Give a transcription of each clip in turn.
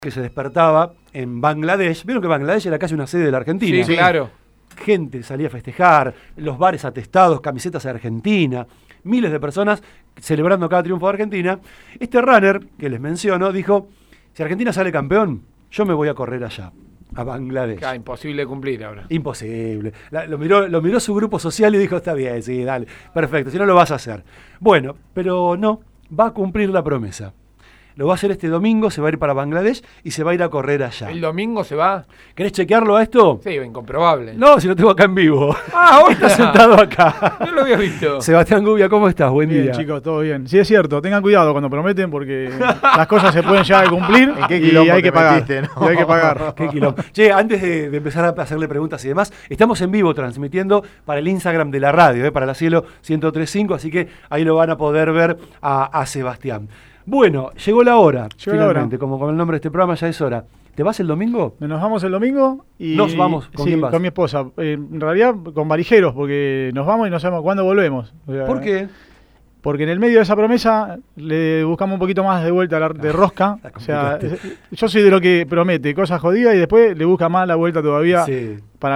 que se despertaba en Bangladesh. Vieron que Bangladesh era casi una sede de la Argentina. Sí, claro. Gente salía a festejar, los bares atestados, camisetas de Argentina, miles de personas celebrando cada triunfo de Argentina. Este runner que les menciono dijo, si Argentina sale campeón, yo me voy a correr allá, a Bangladesh. Imposible cumplir ahora. Imposible. Lo miró su grupo social y dijo, está bien, sí, dale, perfecto, si no lo vas a hacer. Bueno, pero no, va a cumplir la promesa. Lo va a hacer este domingo, se va a ir para Bangladesh y se va a ir a correr allá. ¿El domingo se va? ¿Querés chequearlo a esto? Sí, incomprobable. No, si lo tengo acá en vivo. Hoy está sentado acá. No lo había visto. Sebastián Gubia, ¿cómo estás? Buen bien, día. Chicos, todo bien. Sí, es cierto, tengan cuidado cuando prometen porque las cosas se pueden llegar a cumplir y hay que pagar. Metiste, ¿no? Y hay que pagar. Qué quilombo. Che, antes de empezar a hacerle preguntas y demás, estamos en vivo transmitiendo para el Instagram de la radio, para la Cielo 103.5, así que ahí lo van a poder ver a Sebastián. Bueno, llegó la hora, finalmente, como con el nombre de este programa ya es hora. ¿Te vas el domingo? Nos vamos el domingo y... Nos vamos, ¿con quién vas? Con mi esposa. En realidad con varijeros, porque nos vamos y no sabemos cuándo volvemos. O sea, ¿Por qué? Porque en el medio de esa promesa le buscamos un poquito más de vuelta de rosca. O sea, yo soy de lo que promete cosas jodidas y después le busca más la vuelta todavía, sí.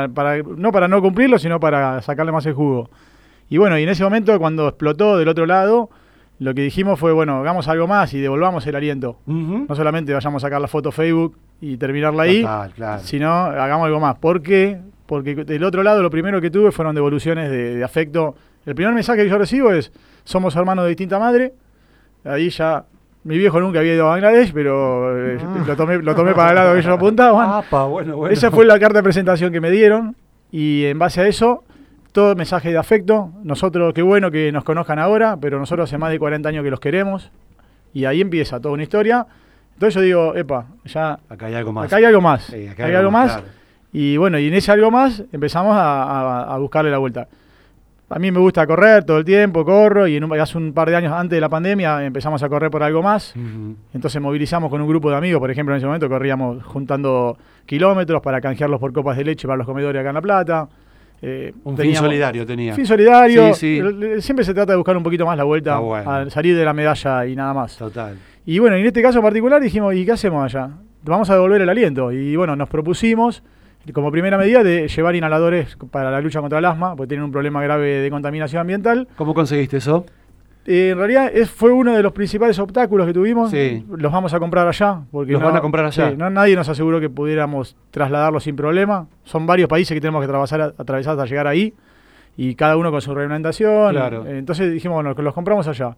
No para no cumplirlo, sino para sacarle más el jugo. Y bueno, y en ese momento cuando explotó del otro lado, lo que dijimos fue, bueno, hagamos algo más y devolvamos el aliento. No solamente vayamos a sacar la foto Facebook y terminarla ahí, claro. Sino hagamos algo más. ¿Por qué? Porque del otro lado lo primero que tuve fueron devoluciones de afecto. El primer mensaje que yo recibo es, somos hermanos de distinta madre. Ahí ya, mi viejo nunca había ido a Bangladesh, pero lo tomé para el lado que ellos apuntaban. Bueno. Esa fue la carta de presentación que me dieron y en base a eso... Todo mensaje de afecto, nosotros, qué bueno que nos conozcan ahora, pero nosotros hace más de 40 años que los queremos, y ahí empieza toda una historia. Entonces yo digo, ya... Acá hay algo más. Acá hay algo más. Sí, hay algo más. Claro. Y bueno, y en ese algo más empezamos a buscarle la vuelta. A mí me gusta correr todo el tiempo, corro, y hace un par de años antes de la pandemia empezamos a correr por algo más. Entonces movilizamos con un grupo de amigos, por ejemplo, en ese momento corríamos juntando kilómetros para canjearlos por copas de leche para los comedores acá en La Plata. Un fin solidario tenía. Fin solidario. Sí. Siempre se trata de buscar un poquito más la vuelta, a salir de la medalla y nada más. Total. Y bueno, en este caso en particular dijimos, ¿y qué hacemos allá? Vamos a devolver el aliento. Y bueno, nos propusimos, como primera medida, de llevar inhaladores para la lucha contra el asma, porque tienen un problema grave de contaminación ambiental. ¿Cómo conseguiste eso? En realidad fue uno de los principales obstáculos que tuvimos. Sí. Los vamos a comprar allá. Porque ¿Los van a comprar allá? Sí, nadie nos aseguró que pudiéramos trasladarlos sin problema. Son varios países que tenemos que atravesar hasta llegar ahí. Y cada uno con su reglamentación. Claro. Entonces dijimos, bueno, que los compramos allá.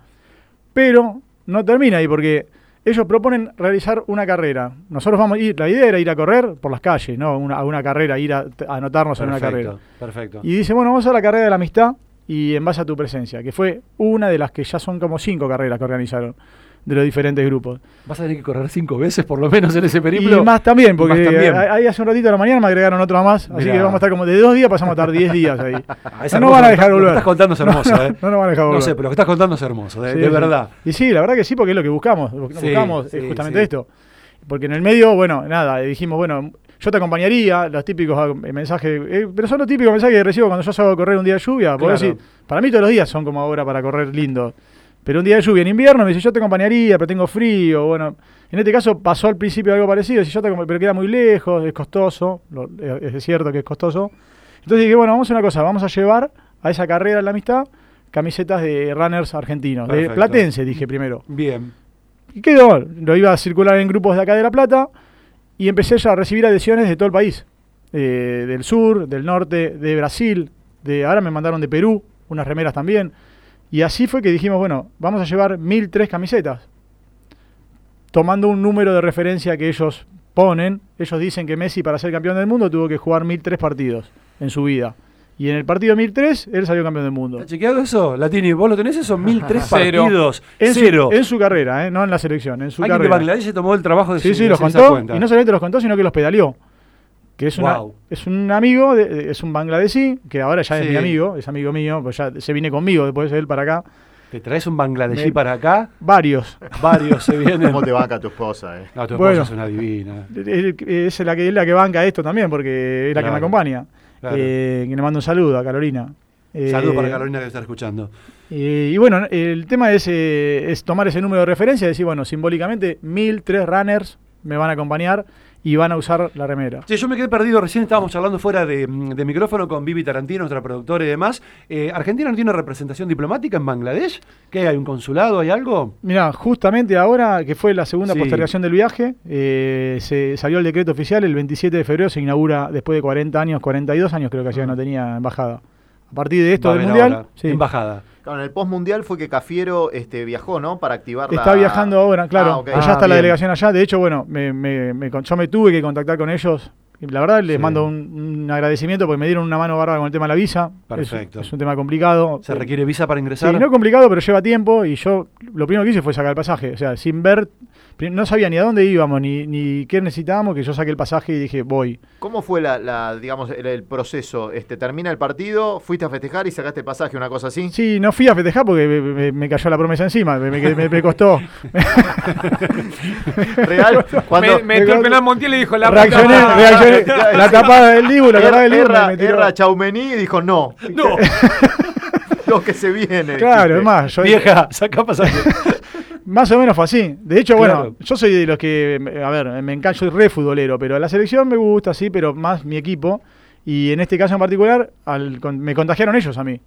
Pero no termina ahí porque ellos proponen realizar una carrera. Nosotros vamos a ir, la idea era ir a correr por las calles, ¿no? A una carrera, ir a anotarnos en una carrera. Perfecto. Y dice, bueno, vamos a la carrera de la amistad. Y en base a tu presencia, que fue una de las que ya son como 5 carreras que organizaron de los diferentes grupos. ¿Vas a tener que correr 5 veces por lo menos en ese periplo? Y más también, porque ahí hace un ratito de la mañana me agregaron otra más, así que vamos a estar como de 2 días, pasamos a estar 10 días ahí. No van a dejar volver. Lo que estás contando es hermoso, No nos van a dejar volver. No sé, pero lo que estás contando es hermoso, de verdad. Y sí, la verdad que sí, porque es lo que buscamos. Lo que buscamos es justamente esto. Porque en el medio, bueno, nada, dijimos, bueno... Yo te acompañaría, los típicos mensajes, pero son los típicos mensajes que recibo cuando yo salgo a correr un día de lluvia. Claro. Decir, para mí todos los días son como ahora para correr lindo. Pero un día de lluvia en invierno me dice, yo te acompañaría, pero tengo frío. Bueno, en este caso pasó al principio algo parecido, pero queda muy lejos, es costoso, es cierto que es costoso. Entonces dije, bueno, vamos a hacer una cosa, vamos a llevar a esa carrera de la amistad camisetas de runners argentinos, de platense, dije primero. Bien. Y quedó, lo iba a circular en grupos de acá de La Plata. Y empecé ya a recibir adhesiones de todo el país, del sur, del norte, de Brasil, ahora me mandaron de Perú, unas remeras también. Y así fue que dijimos, bueno, vamos a llevar 1003 camisetas, tomando un número de referencia que ellos ponen. Ellos dicen que Messi para ser campeón del mundo tuvo que jugar 1003 partidos en su vida. Y en el partido 1003, él salió campeón del mundo. ¿Has chequeado eso, Latini? ¿Vos lo tenés eso? 1003 partidos. Cero. En su carrera, no en la selección, en su carrera. Alguien de Bangladesh se tomó el trabajo de Sí, los contó. Y no solamente los contó, sino que los pedaleó. Que es un amigo, es un bangladesí, que ahora ya es mi amigo, es amigo mío, pues ya se viene conmigo después de él para acá. ¿Te traes un bangladesí para acá? Varios se vienen. ¿Cómo te banca tu esposa? No, tu esposa es una divina. Es la que banca esto también, porque es la que me acompaña. Claro. Que le mando un saludo a Carolina. Saludo para Carolina que está escuchando. Y bueno, el tema es tomar ese número de referencia y decir, bueno, simbólicamente 1003 runners me van a acompañar y van a usar la remera. Sí, yo me quedé perdido, recién estábamos charlando fuera de micrófono con Vivi Tarantino, nuestra productora y demás. ¿Argentina no tiene representación diplomática en Bangladesh? ¿Qué hay? ¿Un consulado? ¿Hay algo? Mirá, justamente ahora, que fue la segunda postergación del viaje, se salió el decreto oficial, el 27 de febrero se inaugura después de 40 años, 42 años creo que hacía que no tenía embajada. A partir de esto del Mundial... Embajada. Claro, en el post-mundial fue que Cafiero viajó, ¿no? Para activar Está viajando ahora, claro. Okay. Allá está la delegación allá. De hecho, bueno, yo me tuve que contactar con ellos. La verdad, les mando un agradecimiento porque me dieron una mano bárbara con el tema de la visa. Perfecto. Es un tema complicado. ¿Se requiere visa para ingresar? Sí, no es complicado, pero lleva tiempo. Y yo lo primero que hice fue sacar el pasaje. O sea, sin ver, no sabía ni a dónde íbamos, ni qué necesitábamos, que yo saqué el pasaje y dije, voy. ¿Cómo fue digamos, el proceso? ¿Termina el partido, fuiste a festejar y sacaste el pasaje, una cosa así? Sí, no fui a festejar porque me cayó la promesa encima, me costó. Real, cuando metió el penal Montiel y dijo, reaccioné, la tapada del Dibu, la tapada del Dibu me tiró. Erra Chaumení y dijo, no. Lo que se viene. Claro, es más, vieja, saca pasaje. Más o menos fue así. De hecho, claro. Bueno, yo soy de los que, a ver, me encanta, soy re futbolero, pero la selección me gusta, sí, pero más mi equipo. Y en este caso en particular, me contagiaron ellos a mí.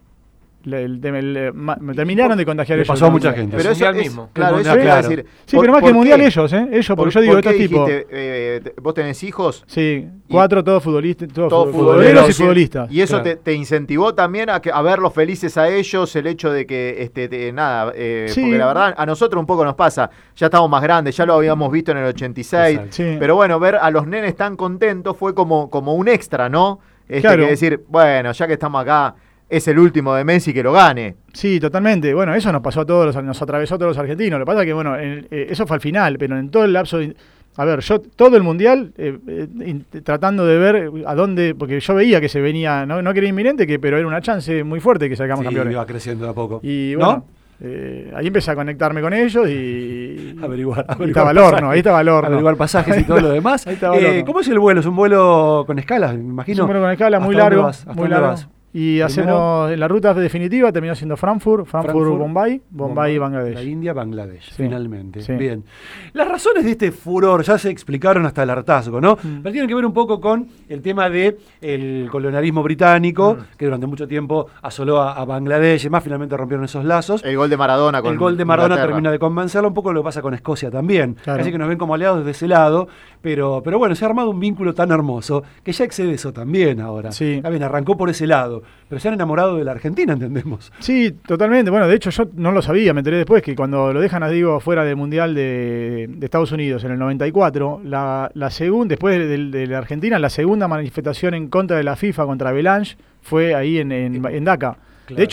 Me terminaron de contagiar ellos. Pasó a mucha gente. Pero eso mismo. Claro, eso claro. es decir. Sí, pero más que el mundial ellos, porque yo digo, estos tipos. ¿Vos tenés hijos? Sí, 4, todos futbolistas, todos futboleros y futbolistas. Y eso te incentivó también a verlos felices a ellos, el hecho de que, porque la verdad, a nosotros un poco nos pasa, ya estamos más grandes, ya lo habíamos visto en el 86, pero bueno, ver a los nenes tan contentos fue como un extra, ¿no? Claro. Que decir, bueno, ya que estamos acá, es el último de Messi, que lo gane. Sí, totalmente. Bueno, eso nos pasó a todos, nos atravesó a todos los argentinos. Lo que pasa es que, bueno, eso fue al final, pero en todo el lapso... A ver, yo todo el Mundial tratando de ver a dónde... Porque yo veía que se venía, no que era inminente, pero era una chance muy fuerte que sacamos campeones. Iba creciendo de a poco. Y bueno, ahí empecé a conectarme con ellos y... Averiguar ahí estaba el horno. Averiguar pasajes y todo lo demás. ¿Cómo es el vuelo? ¿Es un vuelo con escalas, me imagino? Es un vuelo con escala muy largo. Muy largo. Y hacemos la ruta definitiva, terminó siendo Frankfurt, Bombay, Bangladesh. La India, Bangladesh, sí, finalmente. Sí. Bien. Las razones de este furor ya se explicaron hasta el hartazgo, ¿no? Pero tienen que ver un poco con el tema del colonialismo británico, que durante mucho tiempo asoló a Bangladesh y más, finalmente rompieron esos lazos. El gol de Maradona El gol de Maradona Inglaterra termina de convencerlo, un poco lo que pasa con Escocia también. Claro. Así que nos ven como aliados desde ese lado, pero bueno, se ha armado un vínculo tan hermoso que ya excede eso también ahora. Sí. Está bien, arrancó por ese lado, pero se han enamorado de la Argentina, entendemos. Sí, totalmente. Bueno, de hecho yo no lo sabía, me enteré después que cuando lo dejan, fuera del Mundial de Estados Unidos en el 94, después de la Argentina, la segunda manifestación en contra de la FIFA contra Belange fue ahí en Dhaka. Claro. De hecho,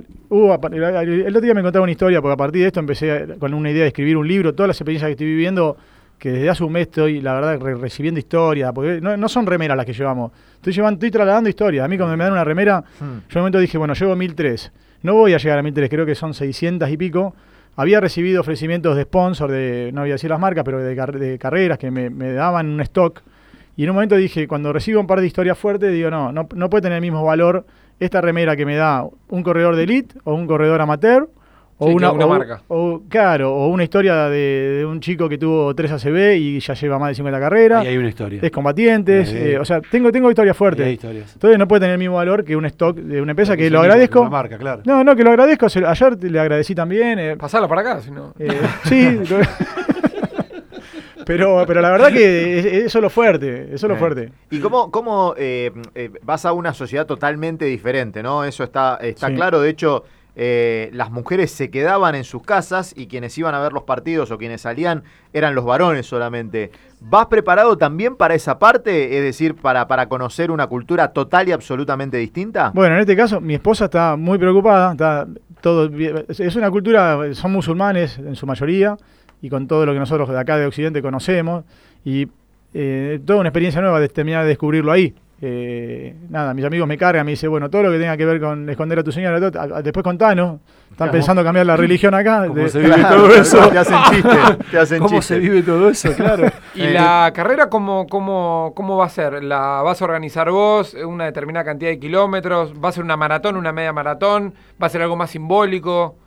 el otro día me contaba una historia, porque a partir de esto empecé con una idea de escribir un libro, todas las experiencias que estoy viviendo, que desde hace un mes estoy, la verdad, recibiendo historias, porque no son remeras las que llevamos, estoy trasladando historias. A mí cuando me dan una remera, yo en un momento dije, bueno, llevo 1003, no voy a llegar a 1003, creo que son 600 y pico. Había recibido ofrecimientos de sponsor, no voy a decir las marcas, pero de carreras que me daban un stock, y en un momento dije, cuando recibo un par de historias fuertes, digo, no puede tener el mismo valor esta remera que me da un corredor de elite o un corredor amateur, o una marca. O una historia de un chico que tuvo 3 ACB y ya lleva más de 50 carreras. Ahí hay una historia. Es combatientes. O sea, tengo historias fuertes. Entonces no puede tener el mismo valor que un stock de una empresa, que lo agradezco. Una marca, claro. No, que lo agradezco. Ayer le agradecí también. Pasala para acá, si no. Sí. Pero la verdad que eso es lo fuerte, fuerte. ¿Y cómo vas a una sociedad totalmente diferente, no? Eso está claro. De hecho, las mujeres se quedaban en sus casas y quienes iban a ver los partidos o quienes salían eran los varones solamente. ¿Vas preparado también para esa parte? Es decir, para conocer una cultura total y absolutamente distinta. Bueno, en este caso mi esposa está muy preocupada. Es una cultura, son musulmanes en su mayoría, y con todo lo que nosotros de acá de Occidente conocemos, y toda una experiencia nueva de terminar de descubrirlo ahí. Mis amigos me cargan, me dicen, bueno, todo lo que tenga que ver con esconder a tu señora, después contanos, están pensando cambiar la religión acá. ¿Cómo se vive todo eso? Te hacen chiste. ¿Cómo se vive todo eso? Claro. ¿Y la carrera cómo va a ser? ¿La vas a organizar vos, una determinada cantidad de kilómetros? ¿Va a ser una maratón, una media maratón? ¿Va a ser algo más simbólico?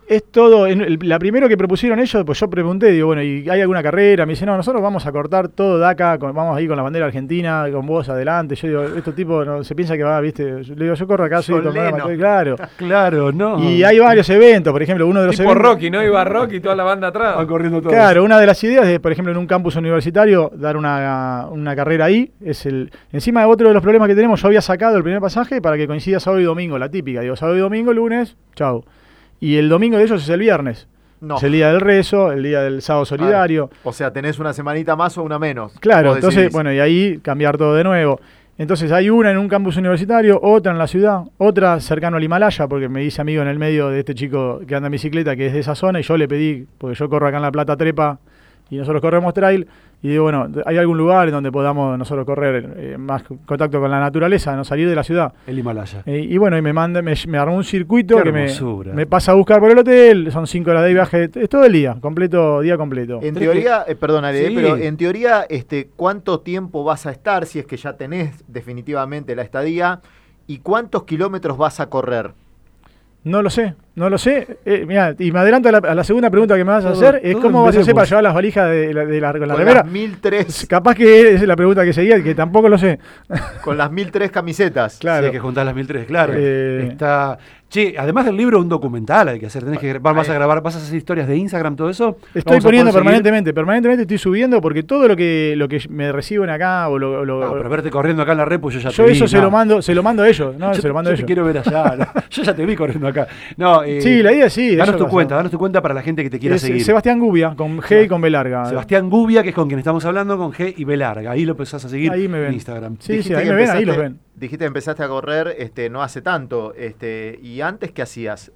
Es todo, la primero que propusieron ellos, pues yo pregunté, digo, bueno, ¿y hay alguna carrera? Me dice, no, nosotros vamos a cortar todo de acá, vamos ahí con la bandera argentina, con vos adelante. Yo digo, estos tipos no, se piensa que va, viste, le digo, yo corro acá, soy claro. Claro, no. Y hay varios eventos, por ejemplo, uno de los tipo eventos... Rocky, ¿no? Iba Rocky y toda la banda atrás. Van corriendo todos. Claro, una de las ideas es, por ejemplo, en un campus universitario, dar una carrera ahí. Encima de otro de los problemas que tenemos, yo había sacado el primer pasaje para que coincida sábado y domingo, la típica. Digo, sábado y domingo, lunes, chau. Y el domingo de ellos es el viernes. No. Es el día del rezo, el día del sábado solidario. O sea, tenés una semanita más o una menos. Claro, entonces, bueno, y ahí cambiar todo de nuevo. Entonces hay una en un campus universitario, otra en la ciudad, otra cercano al Himalaya, porque me hice amigo en el medio de este chico que anda en bicicleta, que es de esa zona, y yo le pedí, porque yo corro acá en La Plata Trepa, y nosotros corremos trail, y digo, bueno, ¿hay algún lugar en donde podamos nosotros correr más contacto con la naturaleza, no salir de la ciudad? El Himalaya. Y bueno, y me armó un circuito. Qué que hermosura. me pasa a buscar por el hotel, son 5 horas de viaje, es todo el día, día completo. En teoría, perdónale, Sí. pero en teoría, ¿cuánto tiempo vas a estar, si es que ya tenés definitivamente la estadía, y cuántos kilómetros vas a correr? No lo sé. Mirá, y me adelanto a la segunda pregunta que me vas a hacer, es cómo vas a hacer para llevar las valijas con la remera. Las 1003. Capaz que es la pregunta que seguía, que tampoco lo sé. Con las 1003 camisetas. Claro. Sí, hay que juntar las 1003, claro. Eh. Che, además del libro, un documental hay que hacer. Vas a grabar, vas a hacer historias de Instagram, todo eso. Estoy poniendo permanentemente estoy subiendo, porque todo lo que me reciben acá pero verte corriendo acá en la repu, yo ya yo te vi. eso se lo mando a ellos, ¿no? Yo Se lo mando a ellos. te quiero ver allá. ¿no? Yo ya te vi corriendo acá. No, sí, la idea sí. Danos tu cuenta para la gente que te quiera seguir. Sebastián Gubia, con G y con B larga. Sebastián Gubia, que es con quien estamos hablando, con G y B larga. Ahí lo empezás a seguir ahí me ven. en Instagram. Sí, ahí me ven, ahí los ven. Dijiste que empezaste a correr no hace tanto, y antes ¿qué hacías?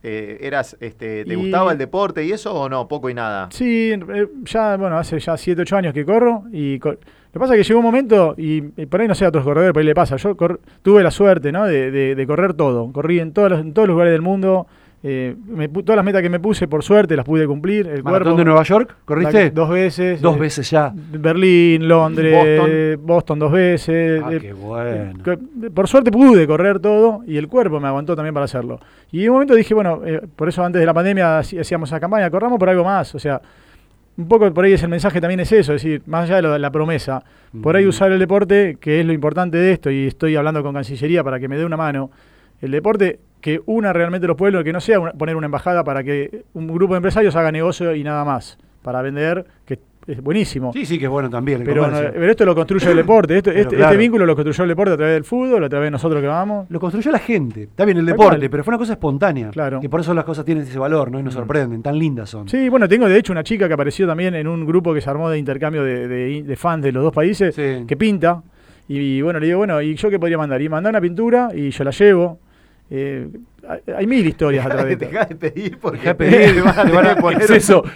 ¿Te gustaba el deporte y eso o no? Poco y nada. Sí, hace ya 7, 8 años que corro lo que pasa es que llegó un momento, y por ahí no sé a otros corredores, por ahí le pasa, yo tuve la suerte, ¿no? de correr todo, corrí en todos los lugares del mundo. Todas las metas que me puse, por suerte, las pude cumplir. El ¿Maratón de Nueva York? ¿Corriste? 2 veces. 2 veces ya. Berlín, Londres, Boston 2 veces. Qué bueno. Por suerte pude correr todo y el cuerpo me aguantó también para hacerlo. Y en un momento dije, bueno, por eso antes de la pandemia hacíamos esa campaña, corramos por algo más. O sea, un poco por ahí el mensaje también es eso, es decir, más allá de la promesa, por ahí usar el deporte, que es lo importante de esto, y estoy hablando con Cancillería para que me dé una mano. El deporte que una realmente los pueblos, que no sea poner una embajada para que un grupo de empresarios haga negocio y nada más, para vender, que es buenísimo. Sí, que es bueno también. Pero esto lo construye el deporte, este vínculo lo construyó el deporte a través del fútbol, a través de nosotros que vamos. Lo construyó la gente, está bien el deporte, pero fue una cosa espontánea. Claro. Que por eso las cosas tienen ese valor, ¿no? Y nos sorprenden, tan lindas son. Sí, bueno, tengo de hecho una chica que apareció también en un grupo que se armó de intercambio de fans de los dos países, que pinta. Y bueno, le digo, bueno, ¿y yo qué podría mandar? Y mandar una pintura y yo la llevo. Hay 1000 historias atrás de esto. Dejá de pedir porque te van a poner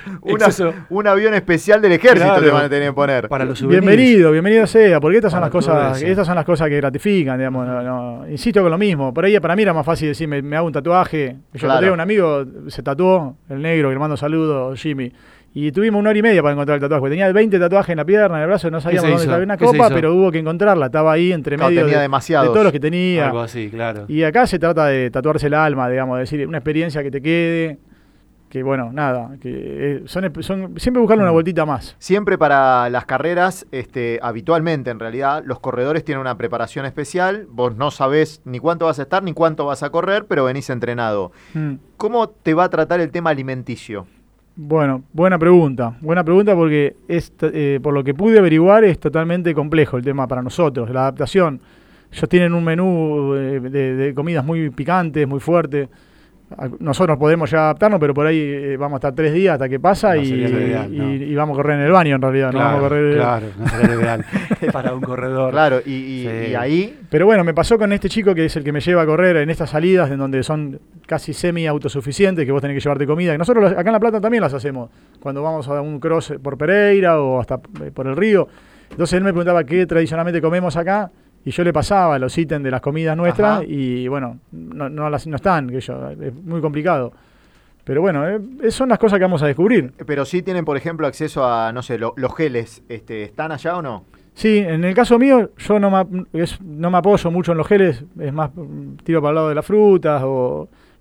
un avión especial del ejército, te van a tener que poner. Para los souvenirs. Bienvenido sea, porque estas son las cosas que gratifican, digamos. No. Insisto con lo mismo. Por ahí para mí era más fácil decir, me hago un tatuaje. Yo tenía un amigo, se tatuó, el negro, que le mando saludos, Jimmy. Y tuvimos 1 hora y media para encontrar el tatuaje, porque tenía 20 tatuajes en la pierna, en el brazo, no sabíamos dónde estaba una copa, pero hubo que encontrarla, estaba ahí entre medio de todos los que tenía. Algo así, claro. Y acá se trata de tatuarse el alma, digamos, de decir, una experiencia que te quede, que bueno, nada, que son siempre buscarle una vueltita más. Siempre para las carreras, habitualmente en realidad, los corredores tienen una preparación especial, vos no sabés ni cuánto vas a estar, ni cuánto vas a correr, pero venís entrenado. ¿Cómo te va a tratar el tema alimenticio? Bueno, buena pregunta porque por lo que pude averiguar es totalmente complejo el tema para nosotros, la adaptación. Ellos tienen un menú de comidas muy picantes, muy fuertes. Nosotros podemos ya adaptarnos, pero por ahí vamos a estar 3 días hasta que pasa y vamos a correr en el baño en realidad. Claro, no vamos a correr. Claro, no sería ideal para un corredor. Claro, y ahí... Pero bueno, me pasó con este chico que es el que me lleva a correr en estas salidas en donde son casi semi-autosuficientes, que vos tenés que llevarte comida. Y nosotros acá en La Plata también las hacemos, cuando vamos a un cross por Pereira o hasta por el río. Entonces él me preguntaba qué tradicionalmente comemos acá. Y yo le pasaba los ítems de las comidas nuestras. Ajá. Y bueno, no están, es muy complicado. Pero bueno, son las cosas que vamos a descubrir. Pero sí tienen, por ejemplo, acceso a, no sé, los geles, ¿están allá o no? Sí, en el caso mío, yo no me apoyo mucho en los geles, es más, tiro para el lado de las frutas,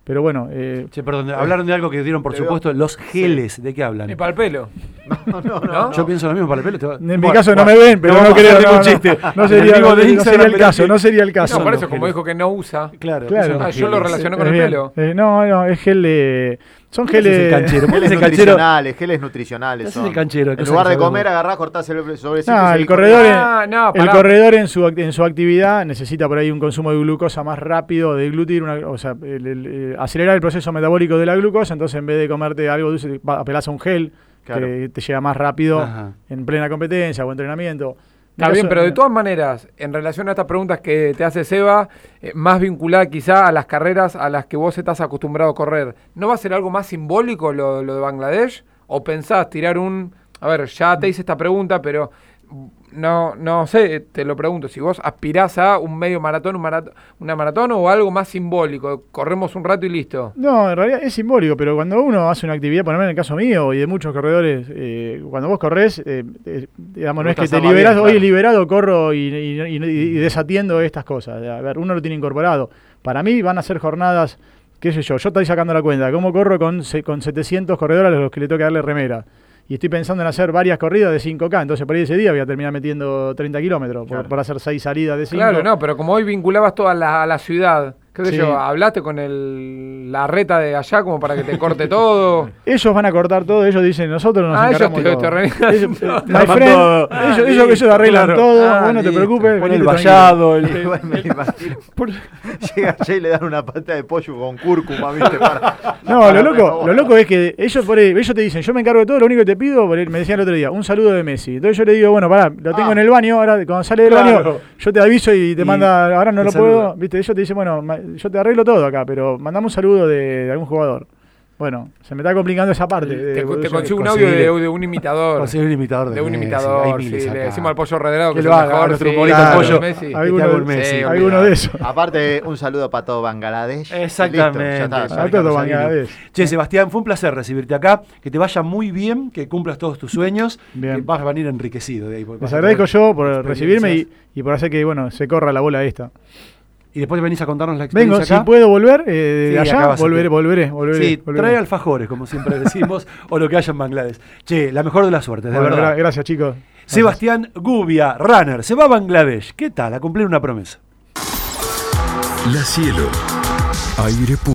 Pero bueno. Che, perdón, hablaron de algo que dieron, por supuesto, los geles. ¿De qué hablan? Y para el pelo. No. Yo pienso lo mismo para el pelo. En mi caso no me ven, pero no creo. No sería el caso. No, por eso, como dijo que no usa. Claro. Yo lo relacioné con el pelo. No, es gel. Son geles Geles nutricionales. Es el canchero. En lugar de comer, agarrás, cortás el sobrecito. El corredor en su actividad necesita por ahí un consumo de glucosa más rápido, de glúten, o sea, acelerar el proceso metabólico de la glucosa. Entonces, en vez de comerte algo dulce, apelás a un gel que te llega más rápido en plena competencia o entrenamiento. Está bien, pero de todas maneras, en relación a estas preguntas que te hace Seba, más vinculada quizá a las carreras a las que vos estás acostumbrado a correr, ¿no va a ser algo más simbólico lo de Bangladesh? ¿O pensás tirar un... A ver, ya te hice esta pregunta, pero no sé, te lo pregunto, si vos aspirás a un medio maratón, una maratón o algo más simbólico, corremos un rato y listo. No, en realidad es simbólico, pero cuando uno hace una actividad, por ejemplo en el caso mío y de muchos corredores, cuando vos corres, digamos, no es que te liberás, hoy liberado corro y desatiendo estas cosas. A ver, uno lo tiene incorporado. Para mí van a ser jornadas, qué sé yo estoy sacando la cuenta, ¿cómo corro con 700 corredores a los que le toca darle remera? Y estoy pensando en hacer varias corridas de 5K, entonces por ahí ese día voy a terminar metiendo 30 kilómetros por hacer 6 salidas de 5. Claro, no, pero como hoy vinculabas toda a la ciudad, qué sé yo, ¿hablaste con la reta de allá como para que te corte todo? Ellos van a cortar todo, ellos dicen, nosotros nos encargamos ellos todo. Ellos arreglan todo, vos no te preocupes. Con el vallado. Llega allá y le dan una pata de pollo con cúrcuma, ¿viste? No, lo loco es que ellos te dicen, yo me encargo de todo, lo único que te pido, me decían el otro día, un saludo de Messi. Entonces yo le digo, bueno, pará, lo tengo en el baño, ahora cuando sale del baño, yo te aviso y te manda, ahora no lo puedo, ¿viste? Ellos te dicen, bueno, yo te arreglo todo acá, pero mandame un saludo de algún jugador. Bueno, se me está complicando esa parte. Te consigo un audio de un imitador. Conseguir un imitador de un imitador, sí. Le decimos al Pollo Redrado que lo haga, nuestro favorito el Pollo. Alguno de esos. Aparte, un saludo para todo Bangladesh. Exactamente. Para todo Bangladesh. Che, Sebastián, fue un placer recibirte acá. Que te vaya muy bien, que cumplas todos tus sueños. Bien. Que vas a venir enriquecido de ahí. Les agradezco yo por recibirme y por hacer que se corra la bola esta. Y después venís a contarnos la experiencia acá. Si puedo volver de allá, volveré. Sí, trae alfajores, como siempre decimos, o lo que haya en Bangladesh. Che, la mejor de las suertes, de verdad. Gracias, chicos. Sebastián Gubia, runner, se va a Bangladesh. ¿Qué tal? A cumplir una promesa. La Cielo. Aire puro.